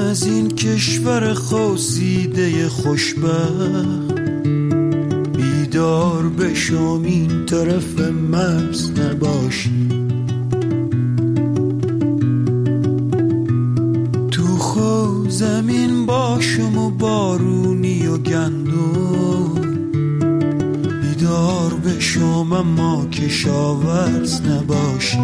از این کشور خواسیده خوشبخت، بیدار بشم این طرف مرز نباشی. تو خو زمین باشم و بارونی و گندم، بیدار بشم اما کشاورز نباشی.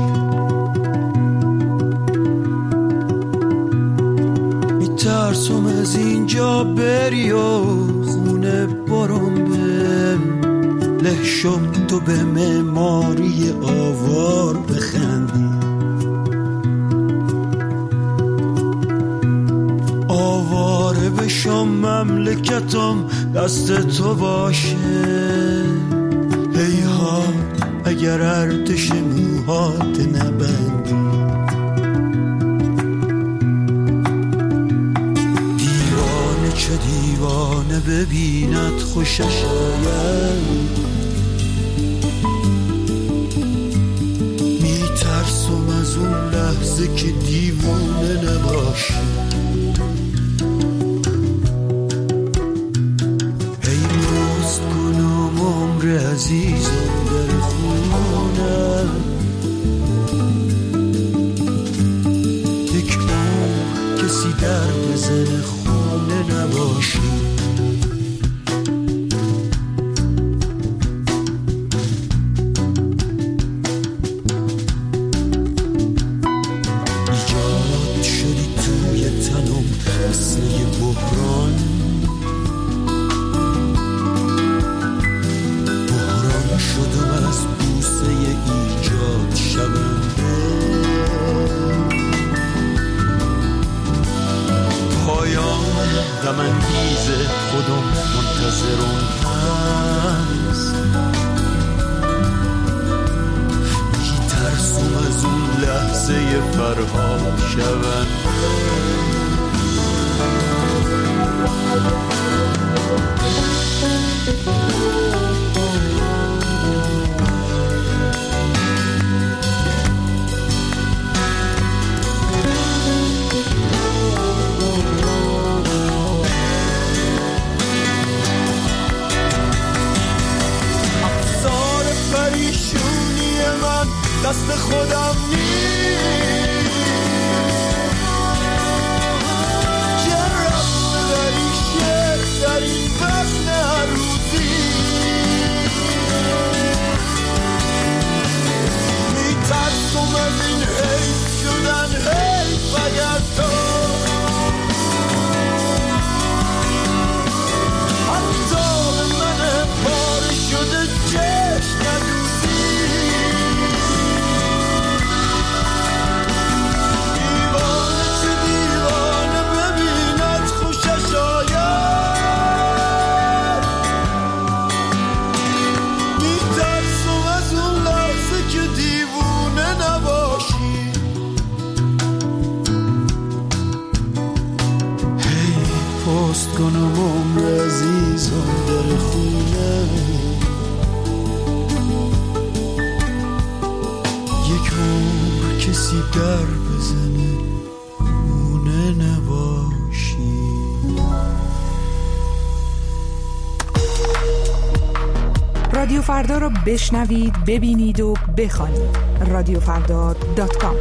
ترسم از اینجا بری و خونه برم به لحشم، تو به معماری آوار بخندی. آواره بشم مملکتم دست تو باشه. هیها اگر ارتش موهات نبندی. چه دیوانه ببیند خوشش آید، میترسم از اون لحظه که دیوانه نباشی. ای پست کنم عمر عزیزم در خونه، یک عمر کسی در بزنه خونه نباشی. ایجاد شدی توی تنم مثل یه بحران، بحران شدم از بوسه ایجاد شونده. پایان غم انگیز خودم منتظرم هست، میترسم از اون لحظه فرهاد شونده. دست خودم نیست، چه رفت داری شعر در این وزن هر روزی. میترسم از این حیف شدن حیف اگر تو حتی به من پاره شده چشم ندوزی. کنم عمر عزیزم در خونه، یک عمر کسی در بزنه خونه نباشی. رادیو فردا رو بشنوید، ببینید و بخوانید. رادیوفردا.com.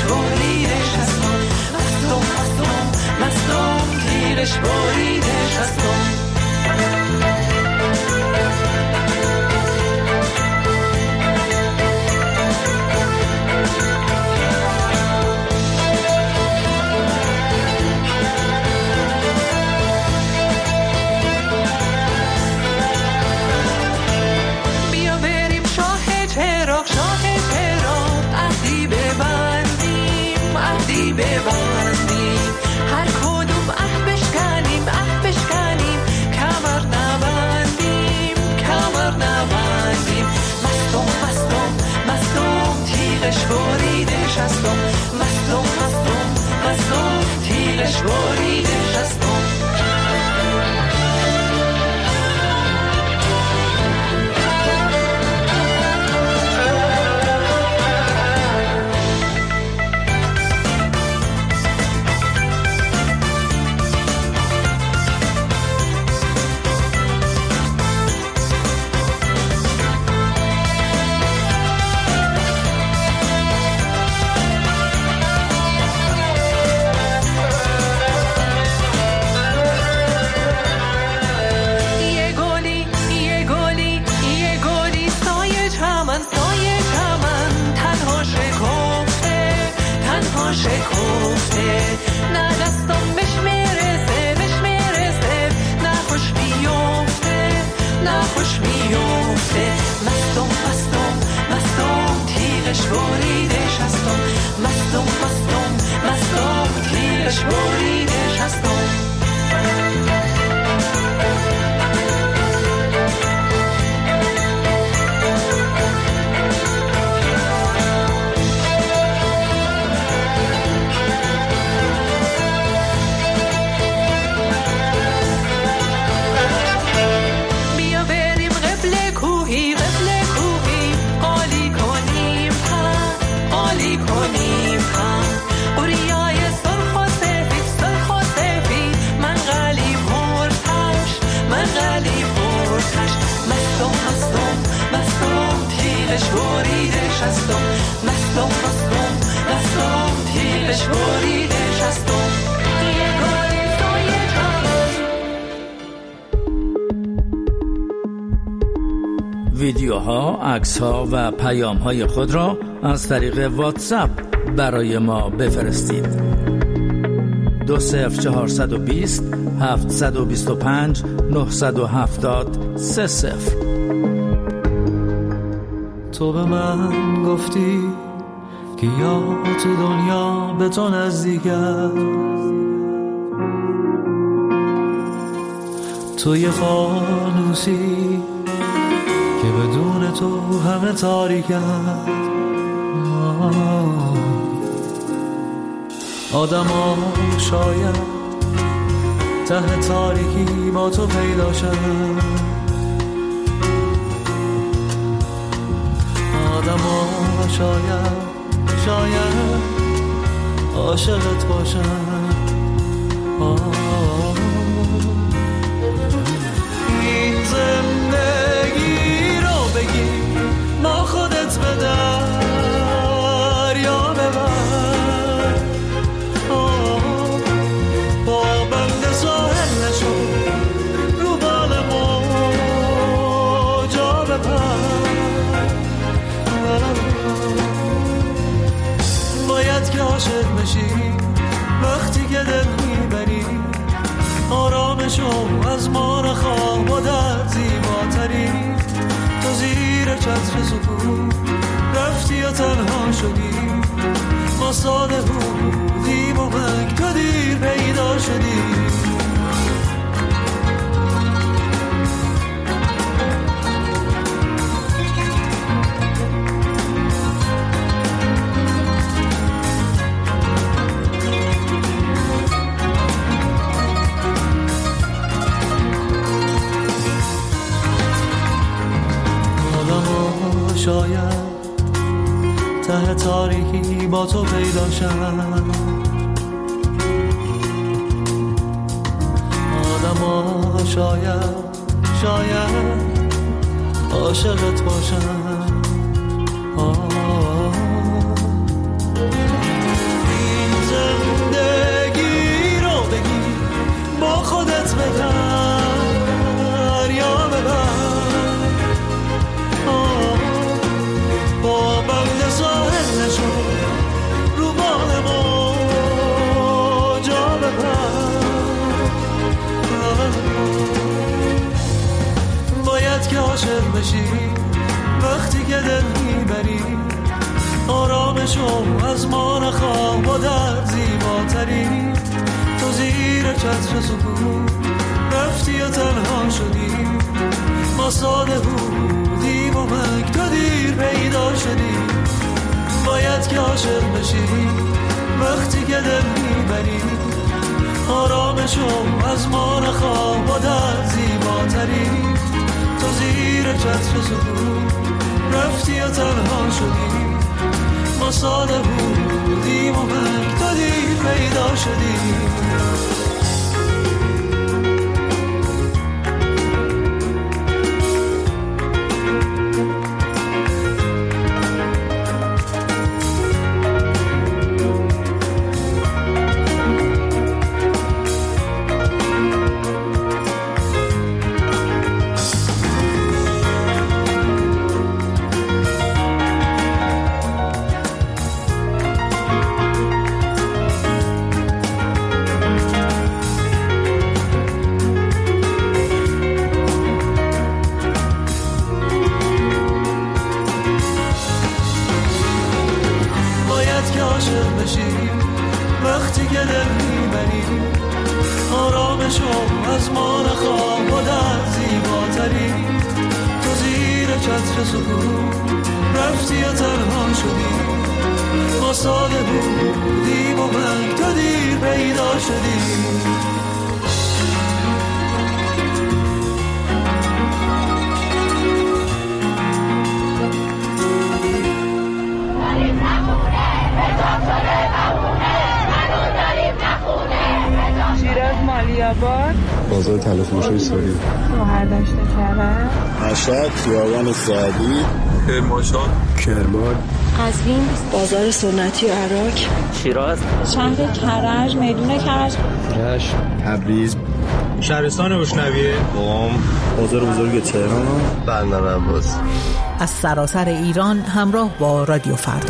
بریدش خوش میفته. مستم مستم مستم تیغش بریدش هستم. مستم مستم مستم تیغش بریدش هستم. بریدش هستم. مستم مستم مستم تیغش بریدش هستم. یه گلی سایه ویدیوها، عکس‌ها و پیام‌های خود را از طریق واتساپ برای ما بفرستید. 20420 725 970 30. تو به من گفتی که یا تو دنیا به تو نزدیکم، تو یه فانوسی که بدون تو همه تاریکم. آدم ها شاید ته تاریکی با تو پیدا شد. آدم ها شاید عاشقت باشن. این زندگی رو بگی ما خودت به دریا ببر. با بند ساحل نشو رو بال موجا بپر. باید که عاشق بشی وقتی که دل میبری. آرامشو از ما نخواه با در زیباتری. تو زیر چتر سکون رفتی و تنها شدی. ما ساده بودیم و من تو دیر پیدا شدی. شاید ته تاریکی با تو پیدا شد. آدم ها شاید عاشقت باشن. این زندگی رو بگی با خودت به دریا ببر. با بند ساحل نشو رو بال موجا بپر. باید که عاشق بشی وقتی که دل میبری. آرامشو از ما نخواه با در زیباتری. تو زیر چتر سکون رفتی و تنها شدی. ما ساده بودیم و من تو دیر پیدا شدی. باید که عاشق بشی وقتی که دل میبری. آرامشو از ما نخواه با در زیباتری. تو زیر چتر سکون رفتی و تنها شدی. ما ساده بودیم و من تو دیر پیدا شدی. چتر سکون رفتی یا تنها شدی، ما ساده بودیم و من تو دیر پیدا شدی. شیراز مالیاباد، بازار تلفروشی ساری، شهردشت کرج، مشهد خیابان سعدی، کرمانشاه، کرمان، قزوین، بازار سنتی عراق، شیراز، شهر کرج، میدون کرج، رشت، تبریز، شهرستان بشنویه، قم، بازار بزرگ تهران، بندر عباس. از سراسر ایران همراه با رادیو فردا.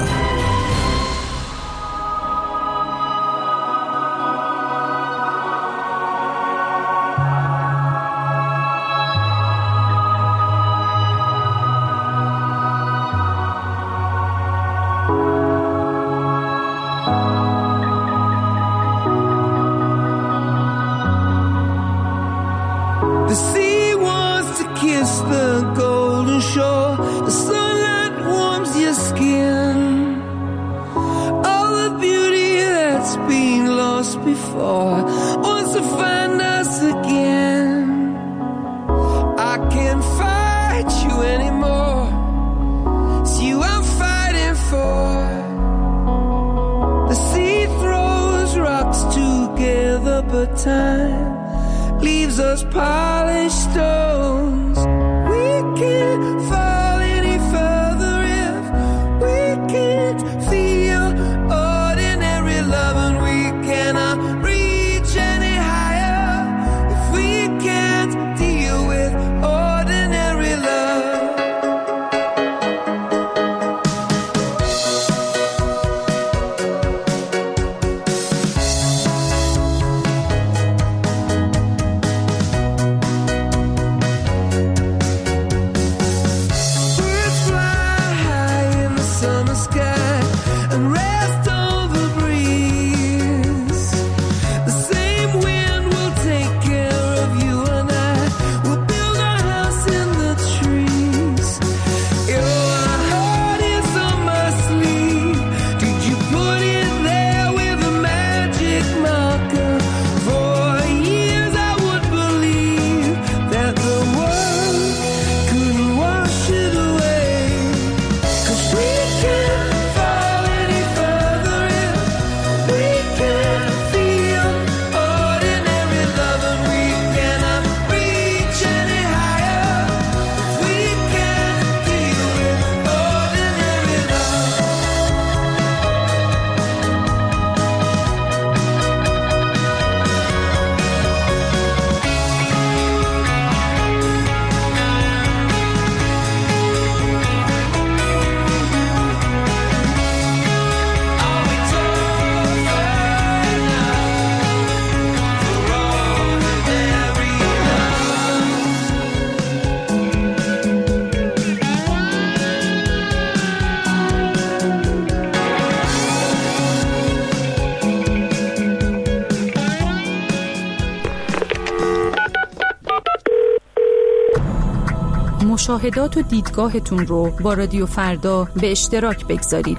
مشاهدات و دیدگاهتون رو با رادیو فردا به اشتراک بگذارید.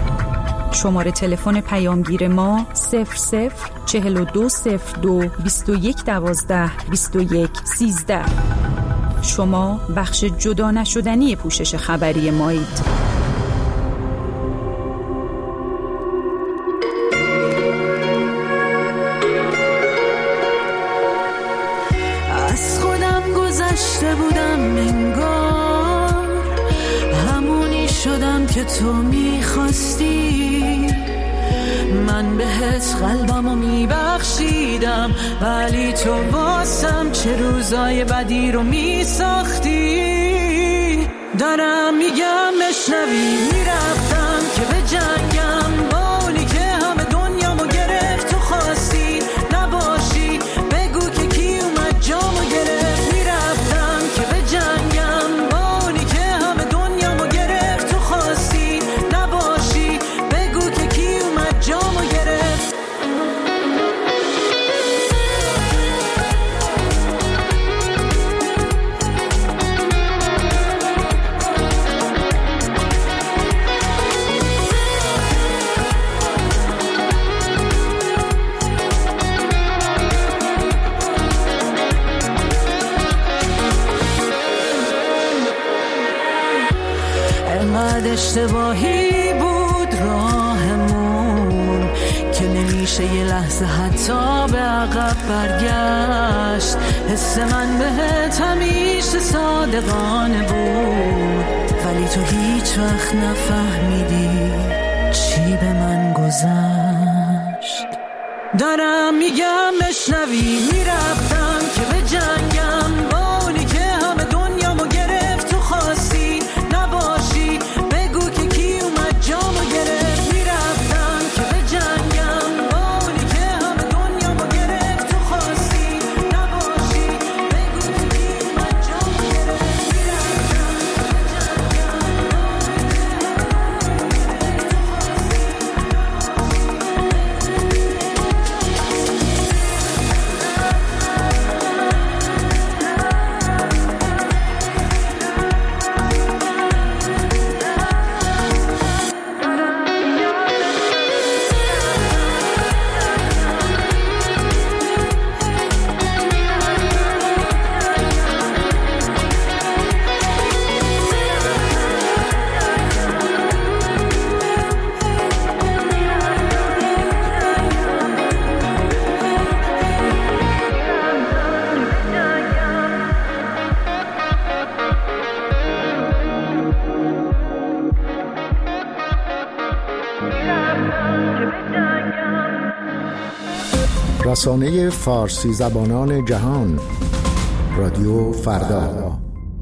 شماره تلفن پیامگیر ما 004202 2112 2113. شما بخش جدا نشدنی پوشش خبری مایید. از خودم گذشته بودم انگار، همونی شدم که تو میخواستی. من بهت قلبمو میبخشیدم، ولی تو واسم چه روزای بدی رو میساختی. دارم میگم بشنوی، میرفتم که به جنگم با اونی که همه دنیامو گرفت. تو خواستی نباشی، بگو که کی اومد جامو گرفت. میرفتم که به جنگم با اونی که همه دنیامو گرفت. تو خواستی نباشی، بگو که کی اومد جامو گرفت. چقدر اشتباهی بود راهمون که نمیشه یه لحظه حتی به عقب برگشت. حس من بهت همیشه صادقانه بود، ولی تو هیچ وقت نفهمیدی چی به من گذشت. دارم میگم بشنوی، میرفتم که به جنگم با اونی که همه دنیامو گرفت. تو خواستی نباشی، بگو که کی اومد جامو گرفت. میرفتم که به جنگم با اونی که همه دنیامو گرفت. تو خواستی نباشی، بگو که کی اومد جامو گرفت. رسانه فارسی زبانان جهان، رادیو فردا.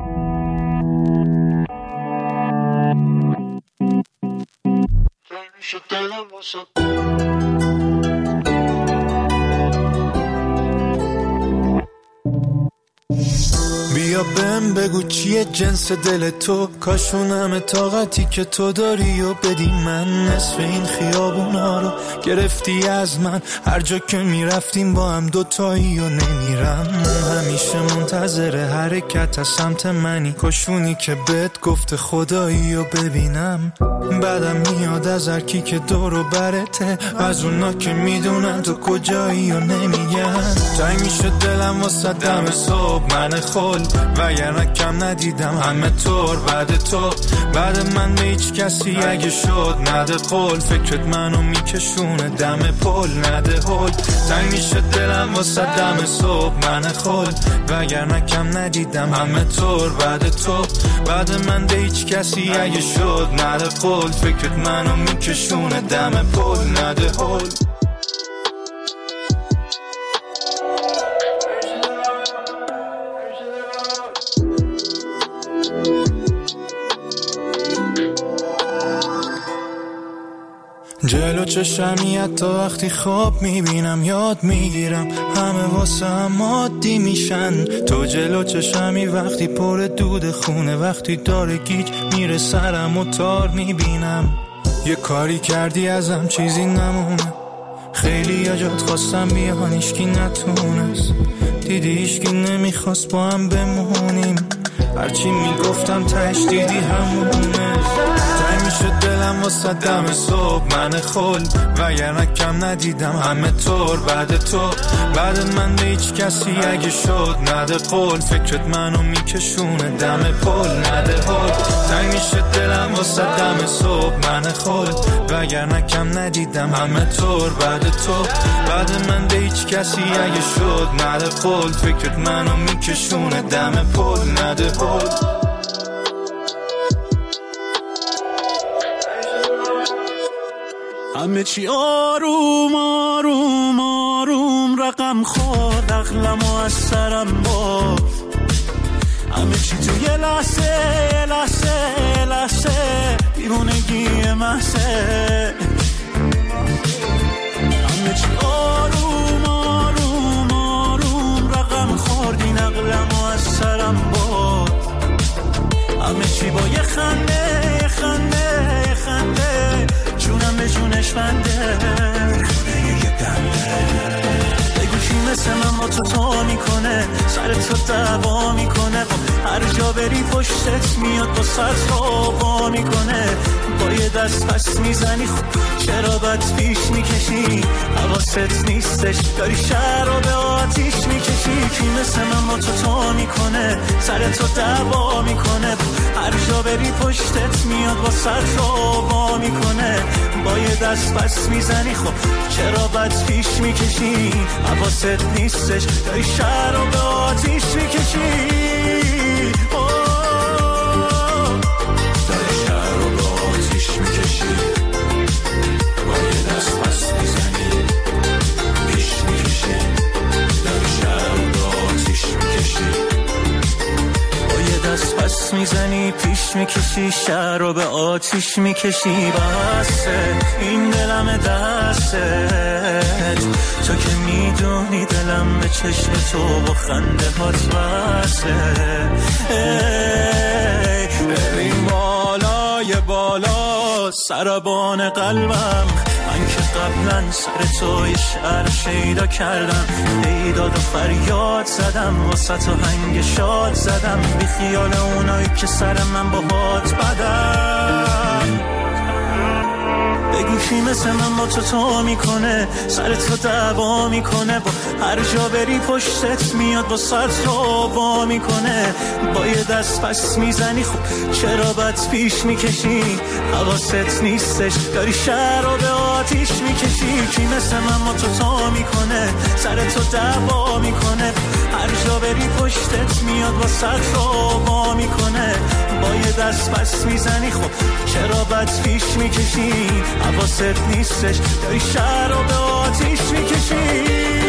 بیا بهم بگو چیه جنس دل تو، کاشونم طاقتی که تو داری و بدی من. نصف این خیابونا رو گرفتی از من، هر جا که میرفتیم با هم دوتایی و نمیرم. همیشه منتظر حرکت از سمت منی، کاشونی که بهت گفت خدایی و ببینم. بعدم میاد از هر کی که دور و برته، از اونا که میدونن تو کجایی و نمیگن. تنگ میشه دلم واسه دم صبح من خل، وگرنه کم ندیدم همه طور بعد تو. بعد من به هیچ کسی اگه شد نده قول، فکرت منو میکشونه دم پل نده هل. تنگ میشه دلم واسه دم صبح من خل، وگرنه کم ندیدم همه طور بعد تو. بعد من به هیچ کسی اگه شد نده قول، فکرت منو میکشونه دم پل نده هل. جلو چشمی حتی وقتی خواب میبینم یاد میگیرم، همه واسه هم عادی میشن. تو جلو چشمی وقتی پر دود خونه، وقتی داره گیج میره سرم و تار میبینم. یه کاری کردی ازم چیزی نمونه، خیلی یا جات خواستم بیان هیچکی نتونست. دیدی هیچکی نمیخواست با هم بمونیم، هرچی میگفتم تهش دیدی همونه. تنگ میشه دلم واسه دم صبح من خل، وگرنه کم ندیدم همه طور بعد تو. بعد من به هیچ کسی اگه شد نده قول، فکرت منو میکشونه دم پل نده هل. تنگ میشه دلم واسه دم صبح من خل، وگرنه کم ندیدم همه طور بعد تو. بعد من به هیچ کسی اگه شد نده قول، فکرت منو میکشونه دم پل نده هل. همه چی آروم آروم آروم رقم خورد، عقلمو از سرم برد. همه چی تو یه لحظه یه لحظه یه لحظه دیوونگی محضه. همه چی آروم آروم آروم رقم خورد، این عقلمو از سرم برد. همه چی با یه خنده یه خنده یه خنده، جونم به جونش بنده. بگو کی مثل من با تو میکنه، سر تو دعوا میکنه، هر جا بری پشتت میاد با سر تو میکنه. با یه دست پس میزنی خب چرا بد پیش میکشی، حواست نیستش داری شهر رو به آتیش میکشی. کی مثل من با تو میکنه، سر تو دعوا میکنه، هر جا بری پشتت میاد با سر وا میکنه. با یه دست پس میزنی خب چرا بد پیش میکشی؟ حواست نیستش داری شهر رو به آتیش میکشی. داری شهر رو به آتیش میکشی. با یه دست پس میزنی پیش میکشی. داری شهر رو به آتیش میکشی. با یه دست پس میزنی پیش میکشی. شهر رو به آتیش میکشی. بسه این دلم دستت، تو که میدونی دلم به چشم تو و خنده هات بسه. بریم بالای بالا سربان قلبم، من که قبلا سر تو یه شعر شیدا کردم. ایداد و فریاد زدم واسه تو هنگ شاد زدم. بی خیال اونایی که سر من با هات بدم. بگو کی مثل من با تو میکنه، سر تو دعوا میکنه. با هر جا بری پشتت میاد با سر تو وا میکنه. با یه دست پس میزنی خب چرا بد پیش میکشی؟ حواست نیستش داری شهر رو به آتیش میکشی. کی مثل من با تو میکنه، سر تو دعوا میکنه. هر جا بری پشتت میاد با سر تو وا میکنه. با یه دست پس میزنی خب چرا بد پیش میکشی؟ حواست نیستش داری شهر رو به آتیش میکشی.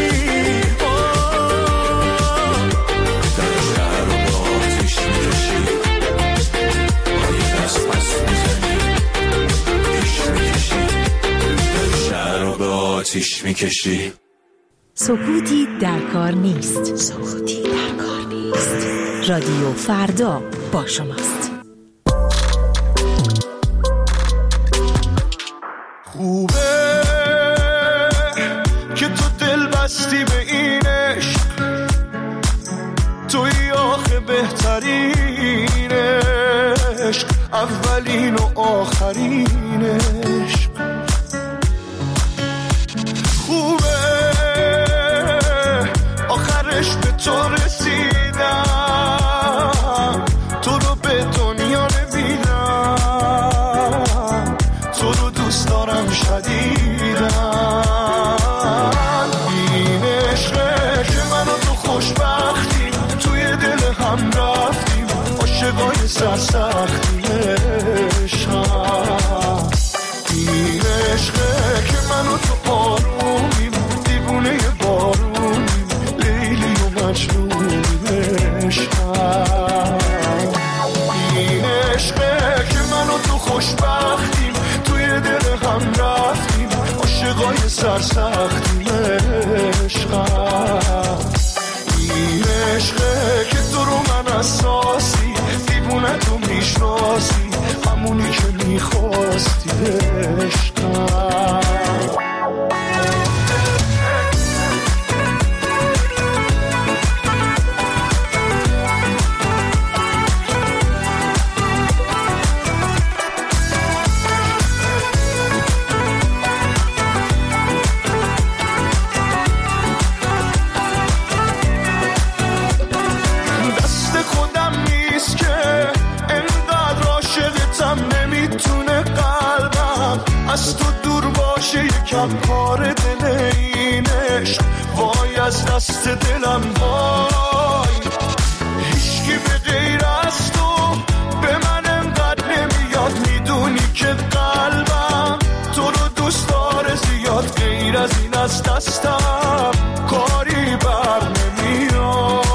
داری شهر رو به آتیش میکشی. با یه دست پس میزنی پیش میکشی. داری شهر رو به آتیش میکشی. سکوتی در کار نیست. سکوتی در کار نیست. رادیو فردا با شماست. خوبه که تو دل بستی به این عشق، توی آخه بهترین عشق، اولین و آخرین عشق. خوبه آخرش به تو رسیدم، تو رو به دنیا نمیدم، تو رو دوست دارم شدیدم. این عشقه که من و تو خوشبختیم، توی دل هم رفتیم، عاشقای سرسختیم. عشقم این عشقه که من و تو آرومیم، دیوونه بارونیم، لیلی و مجنونیم. عشقم این عشقه که من و تو خوشبختیم، توی دل هم رفتیم، عاشقای سرسختیم. عشقم این عشقه که تو رو من اساسی، دیوونه تو میشناسی، همونی که میخواستی. عشقم از تو دور باشه یکم کار دل این عشق، وای از دست دلم وای. هیچکی به غیر از تو به من انقدر نمیاد، میدونی که قلبم تو رو دوست داره زیاد. غیر از این از دستم کاری بر نمیاد.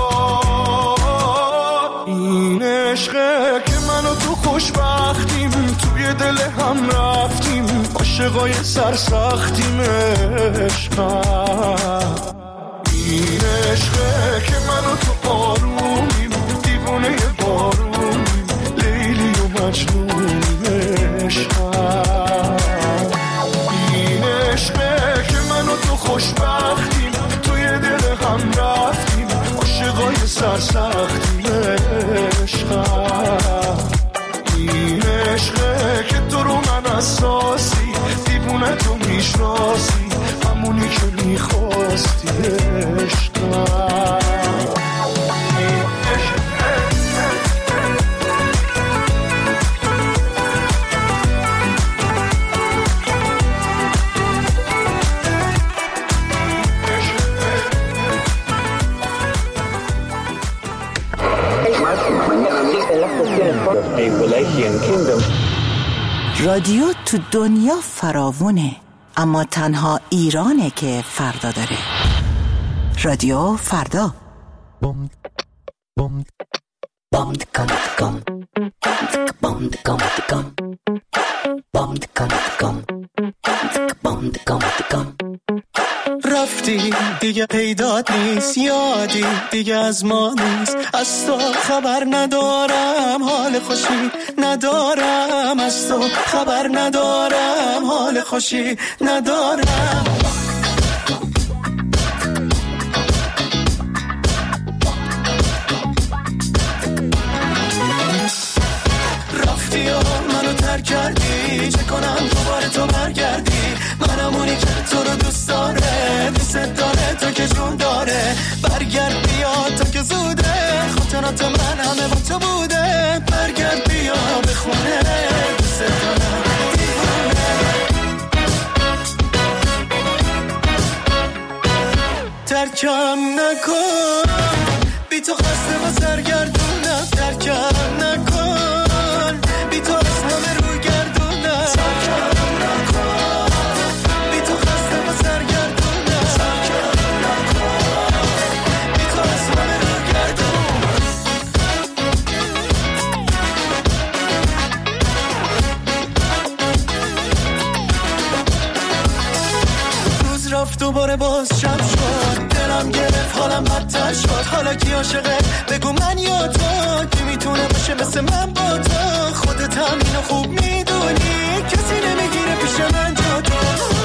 این عشقه که من و تو خوشبختیم، توی دل هم رفتیم، عاشقای سرسختیم. عشقم این عشقه که من و تو آرومیم، دیوونه بارونیم، لیلی و مجنونیم. عشقم این عشقه که من و تو خوشبختیم، توی دل هم رفتیم، عاشقای سرسختیم. عشقم این عشقه که تو رو من اساسی، دیوونه تو میشناسی، همونی که میخواستی. عشقم رادیو تو دنیا فراوونه، اما تنها ایرانه که فردا داره. رادیو فردا. رفتی دیگه پیدات نیست، یادی دیگه از ما نیست، از تو خبر ندارم، حال خوشی ندارم، از تو خبر ندارم، حال خوشی ندارم. رفتی و منو ترک کردی، چه کنم دوباره تو برگردی؟ منم اونی که تو رو دوست داره، دوست داره تو که جون داره. برگرد بیا تو که زوده، خاطرات من همه با تو بوده. برگرد بیا به خونه، دوست دارم دیوونه. ترکم نکن، بی تو خسته و سرگردونم. ترکم نکن، بی تو از همه رو گردونم. ترکم نکن، بی تو خسته و سرگردونم. ترکم نکن، بی تو از همه رو گردونم. روز رفت دوباره باز شب شد، دلم گرفت حالم بدتر شد. حالا کی عاشقه بگو من یا تو؟ کی میتونه باشه مثل من با تو؟ خودت هم اینو خوب میدونی، کسی نمیگیره پیش من جا تو.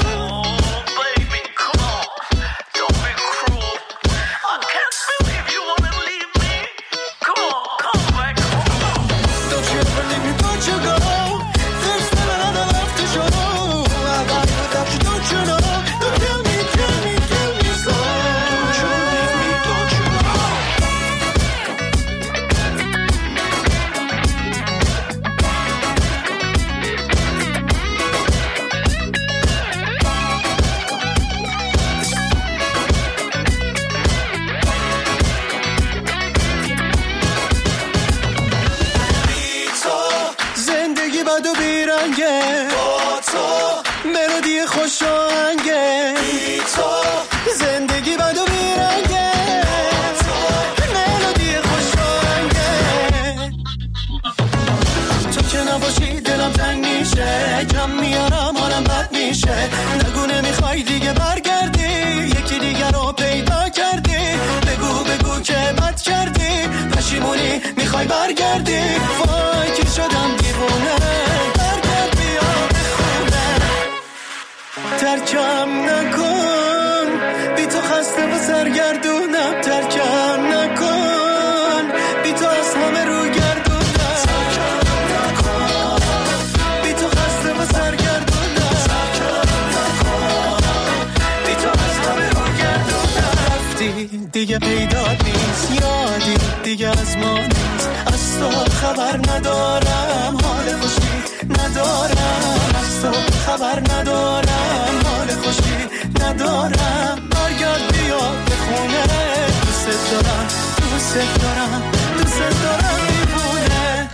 بد و بیرنگه، با تو ملودی خوش آهنگه. بی تو زندگی بد و بیرنگه، با تو ملودی خوش آهنگه. تو که نباشی دلم تنگ میشه، کم میارم حالم بد میشه. نگو نمیخوای دیگه برگردی، یکی دیگر رو پیدا کردی. بگو بگو که بد کردی، پشیمونی میخوای برگردی. وای که شدم دیوونه، برگرد بیا به خونه. ترکم نکن، بی تو خسته و سرگردونم. ترکم نکن، بی تو از همه رو گردونم. ترکم نکن، بی تو خسته و سرگردونم. ترکم نکن، بی تو از همه رو گردونم. رفتی دیگه پیدات نیست، یادی دیگه از ما نیست، از تو خبر ندارم، حال خوشی ندارم. از تو خبر ندارم، حال خوشی ندارم. برگرد بیا به خونه، دوست دارم، دوست دارم، دوست دارم دیوونه.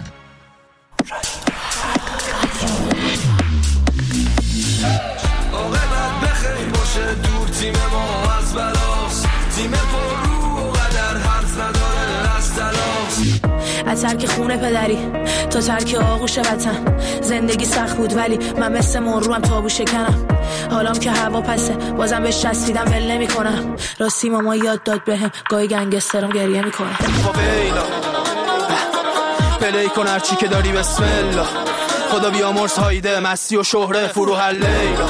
عاقبت بخیر باشه، دور تیم ما از بلاست، تیم پر رو و قدر حرف نداره از تلاست. از ترک خونه پدری تا ترک آغوش وطن، زندگی سخت بود ولی من مثل مرروم تابو شکنم. حالام که هوا پسه بازم بهش چسبیدم ول نمی کنم. راستی ماما یاد داد بهم گاهی گنگسترم گریه میکنه. فاویلا پلی کن هرچی که داری بسم الله، خدا بیامرز هایده مستی و شهره فروح لیلا.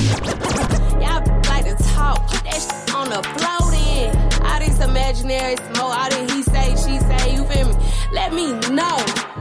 Imaginary smoke, all that he say, she say, you feel me? Let me know.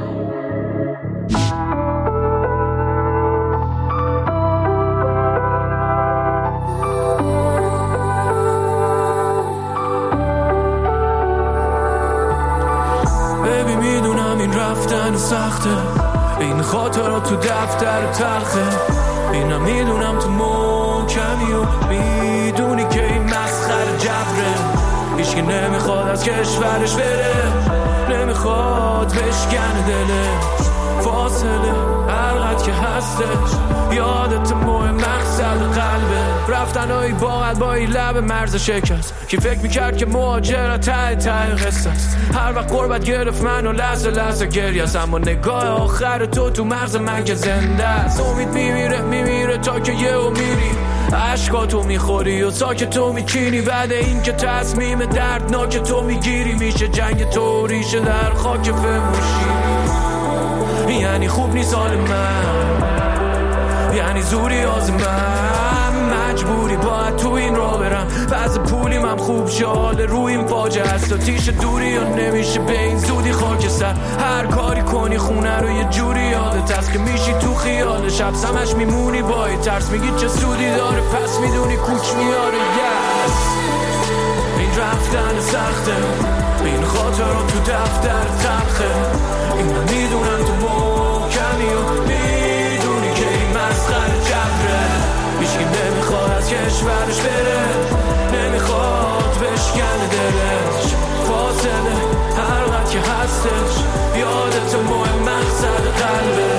Baby میدونم این رفتن سخته، این خاطرات تو دفتر تلخه. اینم میدونم تو محکمی و میدونی که این مسخره جبره. هیچکی نمیخواد از کشورش بره، نمیخواد نمیخواد بشکنه دلش فاصله هرقدر که هستش یادت مهم مقصد قلبه رفتنهایی با قلبایی لب مرز شکست کی فکر میکرد که مهاجرت ته قصه است هر وقت غربت گرفت منو لحظه لحظه گریه است اما نگاه آخر تو مغز من که زنده است امید میمیره تا که یهو میری عشقاتو میخوری و ساک تو میچینی بعد این که تصمیم دردناک تو میگیری میشه جنگ تو ریشه در خاک فموشی یعنی خوب نیست حال من یعنی زوری از من مجبوری باید تو این را برم بعض پولیم هم خوب شال روی این فاجعه است و تیش دوری یا نمیشه به این زودی خاکستر هر کاری کنی خونه رو یه جوری یادت هست که میشی تو خیال شب سمش میمونی با ترس میگی چه سودی داره پس میدونی کوچ میاره yes. این رفتن سخته این خاطرات تو دفتر تلخه این میدونم تو محکمی و میدونی که این مسخره جبره هیچکی نمیخواد از کشورش بره نمیخواد بشکنه دلش فاصله هرقدر که هستش یادت مهم مقصد قلبه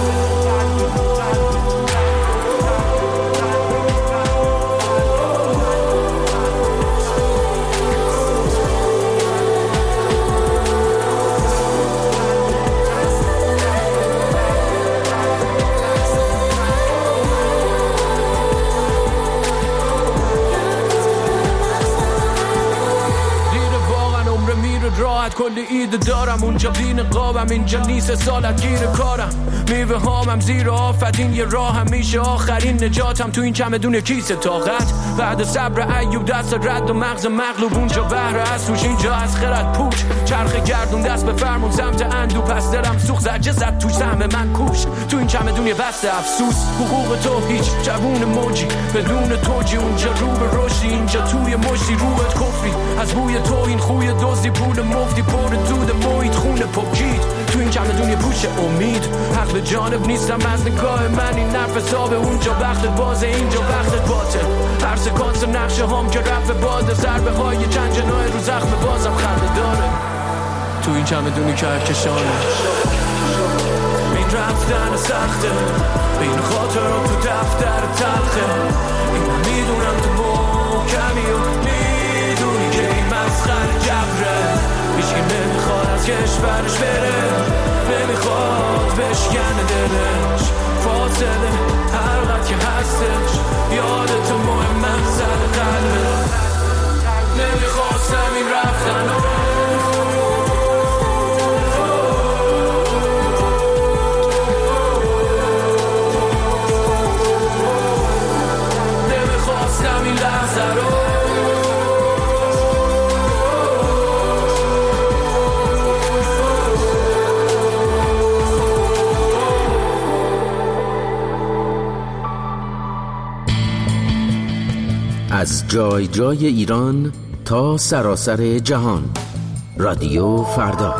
راحت کلی ایده دارم اونجا بین قابم اینجا نیست سالت گیر کارم میوه هامم زیر آفت این یه راه هم میشه آخرین نجاتم تو این چمدون کیسه طاقت بعد صبر ایوب دست رد و مغز مغلوب اونجا بهر اسوش اینجا از خرد پوچ چرخ گردون دست به فرمون سمت اندو پس دلم سوخ زجه زد توش سهم من کوش تو این چمدون یه بسته افسوس حقوق تو هیچ جوون موجی بدون توجی اونجا رو به رشدی اینجا توی مشتی روت کفری از بوی تو این خوی دوزی پول مفتی پر دود محیط خونه پاکید تو این چمدون یه پوش امید حق به جانب نیستم از نگاه من این نرف حساب اونجا وقت بازه اینجا وقت باطل هر سکانس نقشه هم که رفت باده ضربه های چند جناه رو زخم بازم خنده داره تو این چمدونی کهکشانه این رفتن سخته این خاطرات تو دفتر تلخه این میدونم تو محکمی و میدونی که این مسخره جبره هیچکی نمیخواد از کشورش بره نمیخواد بشکنه دلش فاصله هرقدر که هستش یادت مهم مقصد قلبه نمیخواستم این رفتن نمیخواستم این لحظه رو از جای جای ایران تا سراسر جهان رادیو فردا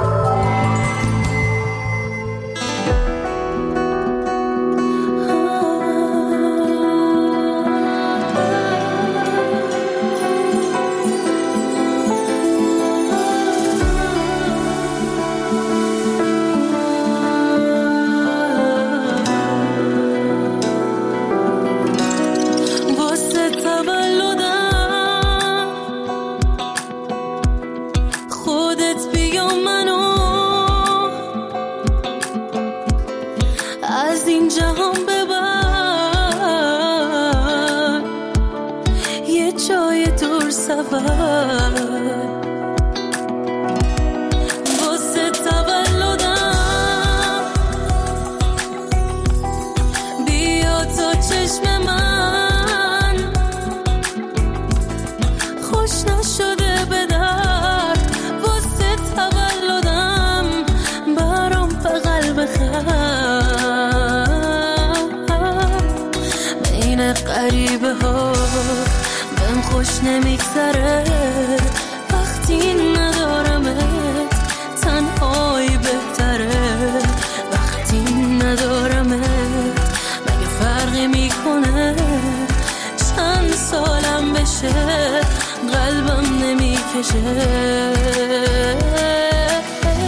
غریبه ها بهم خوش نمیگذره وقتی ندارمت تنهایی بهتره وقتی ندارمت مگه فرقی میکنه چند سالم بشه قلبم نمیکشه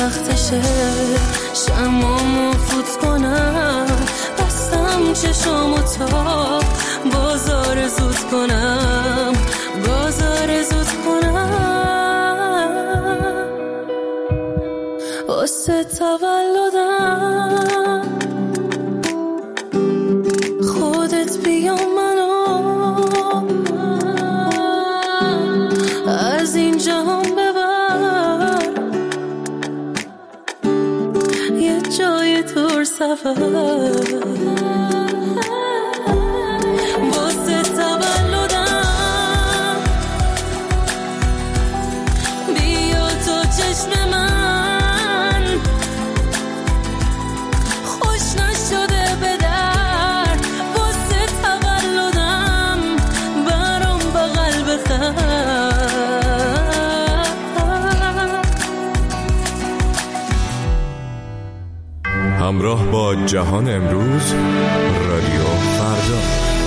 وقتشه شمامو فوت کنم بستم چشامو تا بازار زود کنم بازار زود کنم واسه تولدم خودت بیا منو از این جهان ببر یه جای دور سفر واسه تولدم بیا تو چشم من خوش نشده به در واسه تولدم برام بغل بخر همراه با جهان امروز رادیو فردا.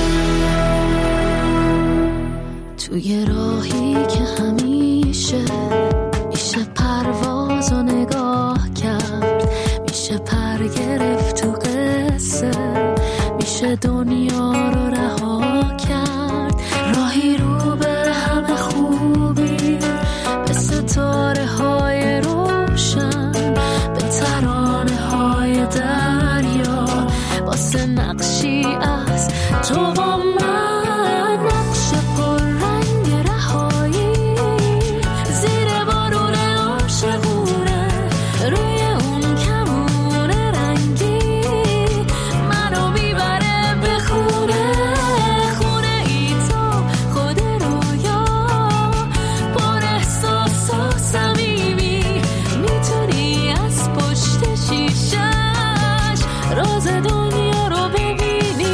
توی راهی که همیشه میشه پرواز و نگاه کرد میشه پر گرفت تو قصه میشه دنیا رو رها کرد راهی رو به همه خوبی به ستاره های روشن به ترانه های دریا واسه نقشی از تو با من نقش پر رنگ رهایی زیر بارون عاشقونه روی اون کمون رنگی منو میبره به خونه خونه ای تو خود رویا پر احساس و صمیمی میتونی از پشت شیشش راز دنیا رو ببینی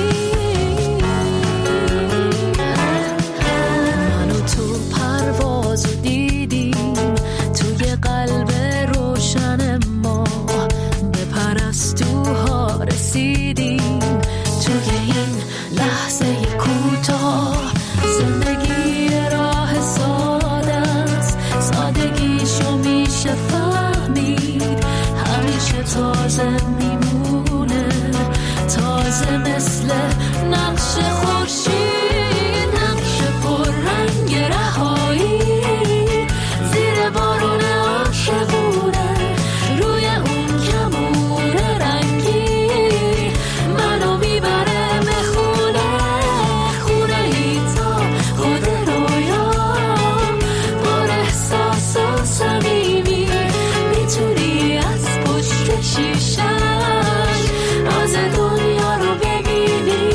منو تو پروازو دیدیم توی قلب روشن ما به پرستوها رسیدیم توی این لحظه کوتاه زندگی راه ساده است سادگیشو میشه فهمید همیشه تازه میمونه تازه مثل نقش خورشید نقش پر رنگ رهایی زیر بارون عاشقونه روی اون کمون رنگی منو میبره به خونه خونه ای تا خود رویا پر احساس و صمیمی میتونی از پشت شیشش راز دنیا رو ببینی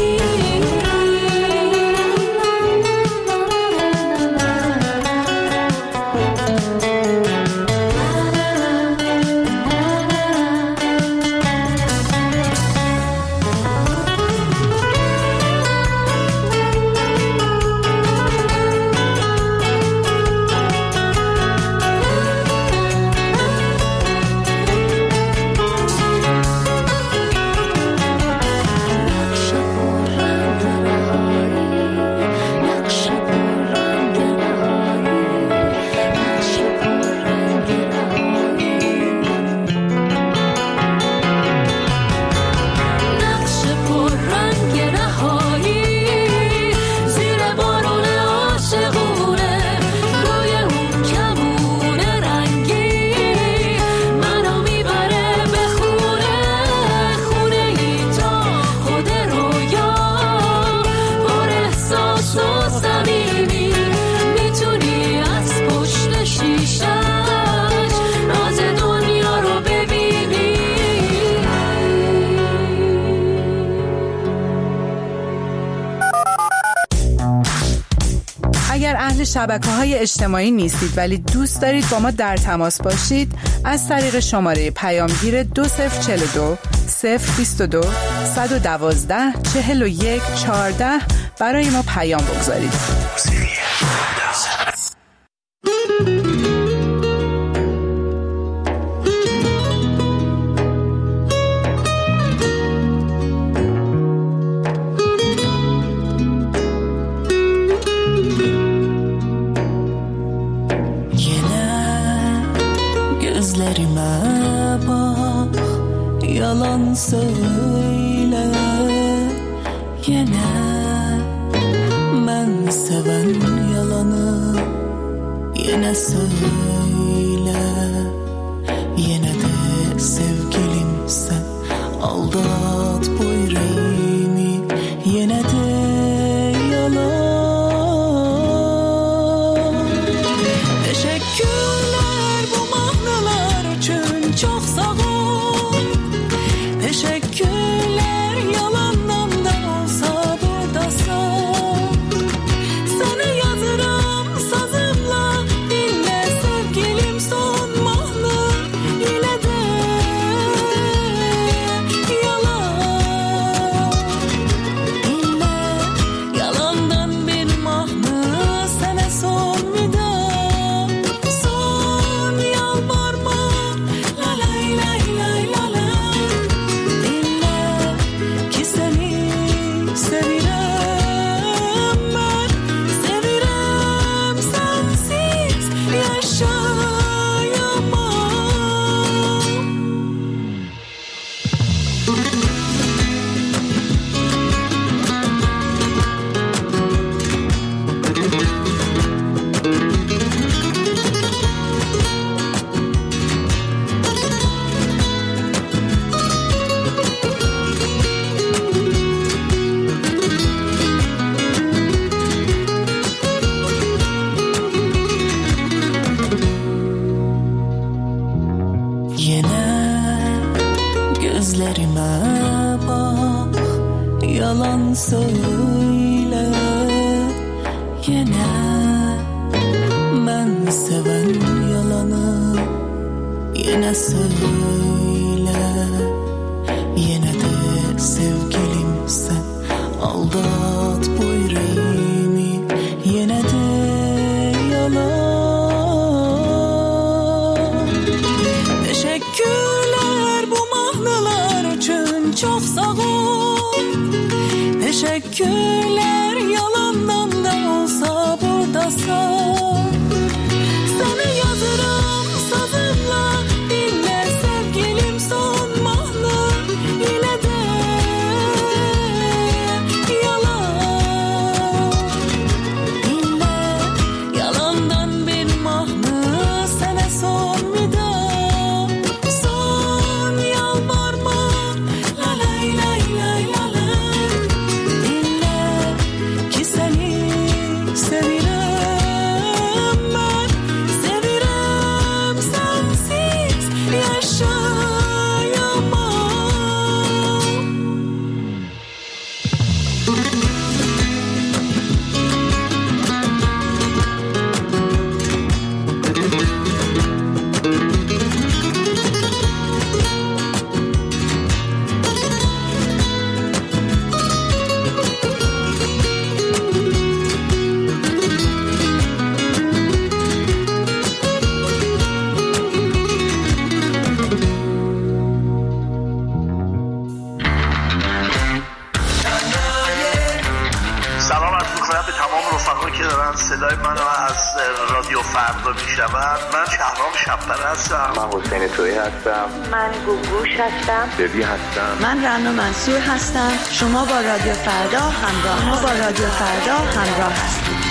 اگر اهل شبکه‌های اجتماعی نیستید ولی دوست دارید با ما در تماس باشید از طریق شماره پیامگیر 2042 022 112 41 14 برای ما پیام بگذارید. Gözlerime yalan söyle yine. Ben seven yalanı yine söyle. Yine de sevgilim sen aldat bu yüreğimi. Yine de yalan. Teşekkürler bu mahnalar için çok sağ ol. Teşekkürler yalandan da olsa buradasın. Sana yazırım sazımla dinle sevgilim son mahna. Yine de yalan. Dinle yalandan bir mahna sana son vida. Son yalvarma la lay lay lay la la. Dinle ki seni sevirem ben. Sevirem sensiz yaşayamam. Yine gözlerime bak, yalan söyle yine. Ben seven yalanı yine söyle. Yine de sevgilim sen aldat bu yüreğimi. Yine de yalan. Teşekkürler bu mahnalar için çok sağ ol. Teşekkürler yalandan da olsa buradasın. Sana yazırım sazımla dinle sevgilim son mahna. Yine de yalan. Dinle yalandan bir mahna sana son vida. Son yalvarma la lay lay lay la la. Dinle ki seni sevirem ben. Sevirem sensiz yaşayamam. سلام عرض می‌کنم به تمام رفقایی که دارن صدای منو از رادیو فردا میشنون. من شهرام شب‌پره هستم. من حسین تویی هستم. من گوگوش هستم. ببی هستم. من رنا منصور هستم. شما با رادیو فردا همراه هستید.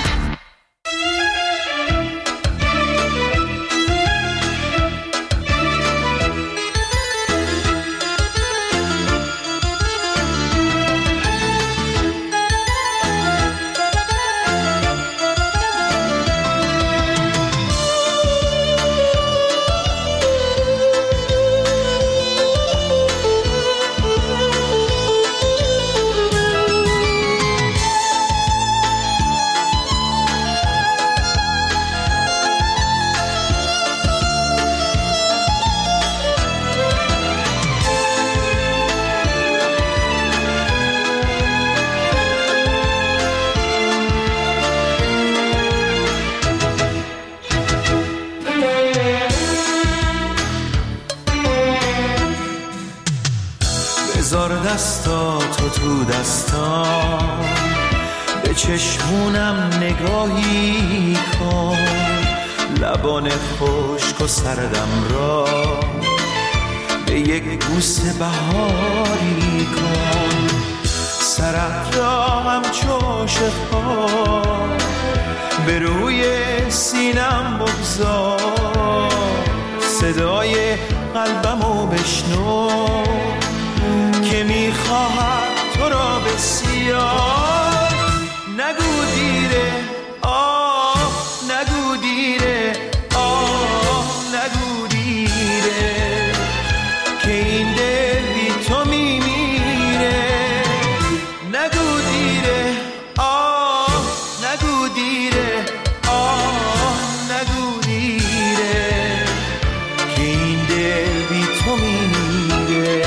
بذار دستاتو تو دستام، به چشمونم نگاهی کن، لبان خشک و سردم را به یک بوسه بهاری کن، سرت را همچو شفا به روی سینم بگذار، صدای قلبمو بشنو که میخواهد تو را بسیار. نگو دیره آه، نگو دیره آه، نگو دیره که این دل بی تو میمیره. نگو دیره آه، نگو دیره آه، نگو دیره که این دل بی تو میمیره.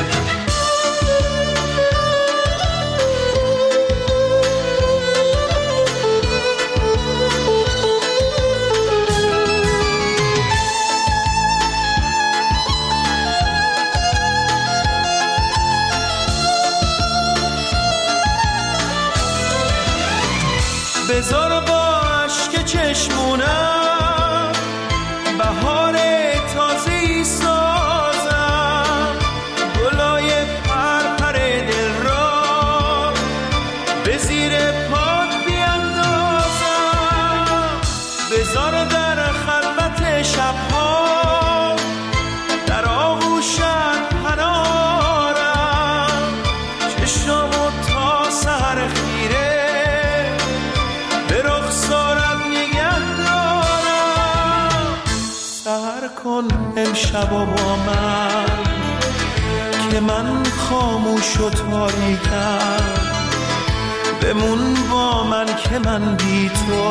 بذار با عشق چشمونم بهار تازه‌ای سازم، گلای پرپر دل را به زیر پات بیندازم. بذار در خلوت شبها در آغوشت پنارم، چشمو تا سحر خیره کن امشب و با من که من خاموش و تاریکم، بمون با من که من بی تو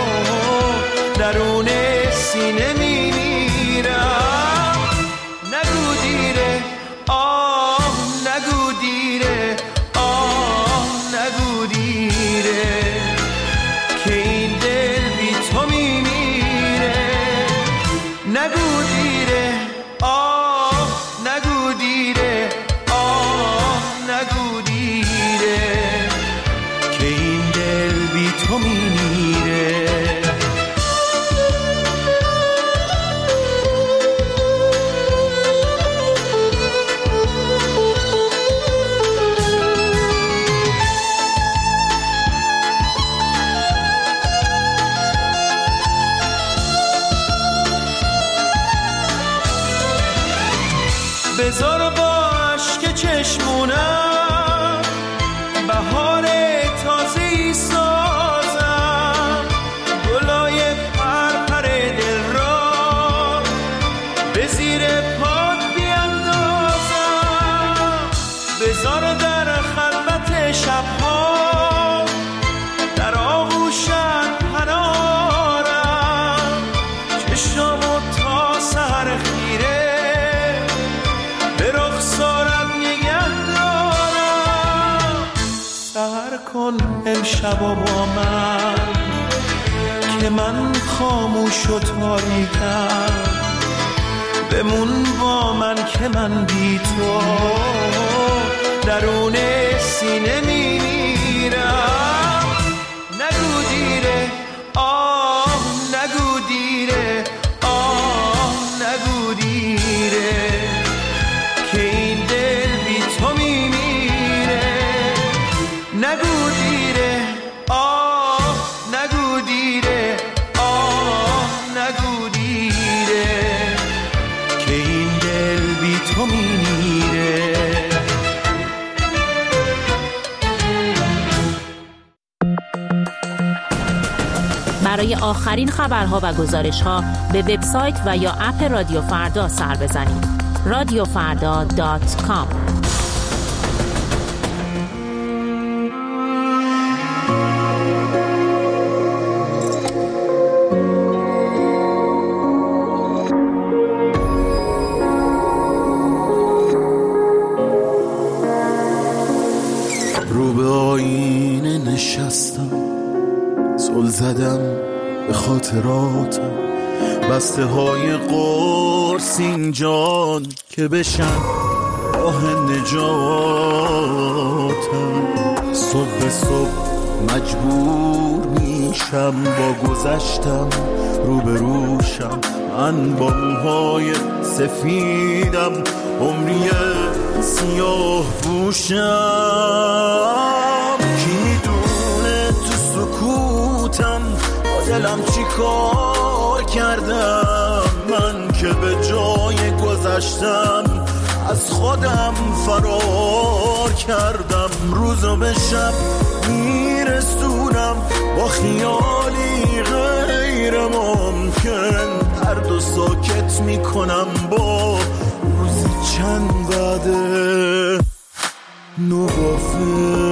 درون سینه میمیرم. نگو دیره آه، نگو دیره آه، نگو دیره که این دل بی تو میمیره. نگو دیره آه، نگو دیره آه، نگو دیره که این دل بی تو میمیره. بذار با عشق چشمونم بهار تازه‌ای سازم، گلای پرپر دل را به زیر پات بیندازم. بذار در خلوت شبها در آغوشت پنارم، چشمو تا سحر خیره کن امشب و با من که من خاموش و تاریکم، بمون با من که من بی تو درون سینه میمیرم. نگو دیره آه، نگو دیره آه، نگو دیره که این دل بی تو میمیره. نگو دیره آه، نگو دیره آه، نگو دیره که این دل بی تو میمیره. برای آخرین خبرها و گزارش‌ها به وبسایت و یا اپ رادیو فردا سر بزنید. radiofrda.com. رو به آینه نشستم، زل زدم به خاطراتم، بسته های قرص اینجان که بشن راه نجاتم. صبح به صبح مجبور میشم با گذشتم روبروشم، من با موهای سفیدم عمری سیاه پوشم. کی میدونه تو سکوتم با دلم چی کار کردم، من که به جای گذشتم از خودم فرار کردم. روزو به شب میرسونم با خیالی غیر ممکن، درد و ساکت میکنم با روزی چند بعده نوبافه.